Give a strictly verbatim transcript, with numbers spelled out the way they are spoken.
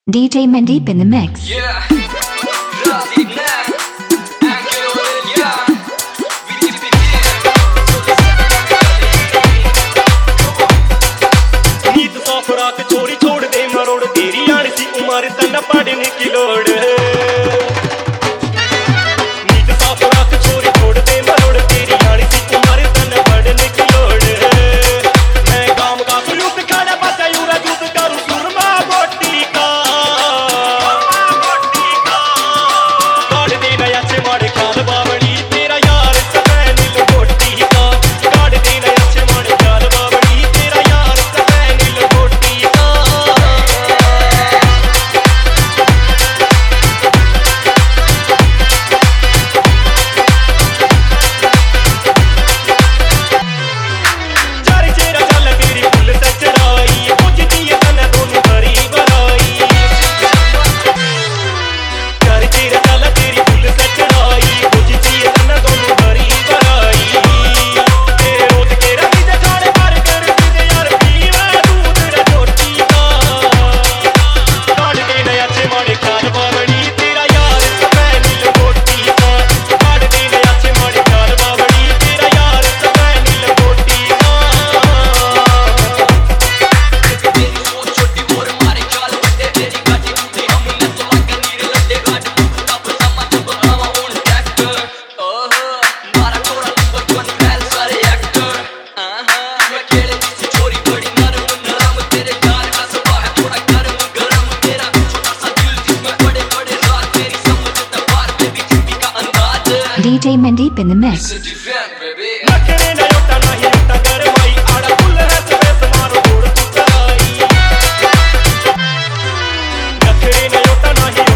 D J Mandeep in the mix. Yeah, Razi Black, Angelo Delia, V T P नीत सौ खुराक चोरी छोड़ दे मरोड़ तेरी आनी सी उमर तन्ना पढ़ने की लोड़ नीत सौ खुराक चोरी छोड़ दे मरोड़ तेरी आनी सी उमर तन्ना पढ़ने की लोड़ मैं काम का सुरूप खाना बचा यूरा जूत करूं सुरमा गोटी का काट देना याचे मारे काल बावड़ी तेरा यार समय नील गोटी का काट देना याचे मारे काल बावड़ी तेरा यार समय नील गोटी का चारी चेरा चल तेरी फुल से चढ़ाई पूछती है तन्ना दोनों भरी बनाई चारी चेरा चल तेरी फुल से चढ़ाई पूछती है तन्ना दोनों भरी बनाई तेरे रोज के रवि से जाने मार कर तुझे यार पीवा दूध रे रोटी का काट देना याचे मारे काल बावड़ी तेरा यार समय नील गोटी का काट देना याचे मारे काल बावड़ी तेरा यार समय नील गोटी का तेरी वो छोटी मोर मारे चाल बंदे तेरी गाड़ी उठे हम न तो लगे नीरे लड्डे गाड़ी तब समझ बनावा ऑन ट्रैक्टर ओह मारा कोरा नंबर वन फैल सारे एक्टर आहा मैं खेले किसी चोरी बड़ी नरम नरम तेरे प्यार का सुबह है थोड़ा गर्म गरम तेरा छोटा सा दिल जिसमें बड़े बड़े राज तेरी समझ तबार पे भी जिंदगी का अंदाज D J Mandeep in the mix. It's a defend baby नखरे न योटा नहीं योटा कर माई आड़ा फुल है सवेस मारो गोड़ तू कराई नखरे न योटा नहीं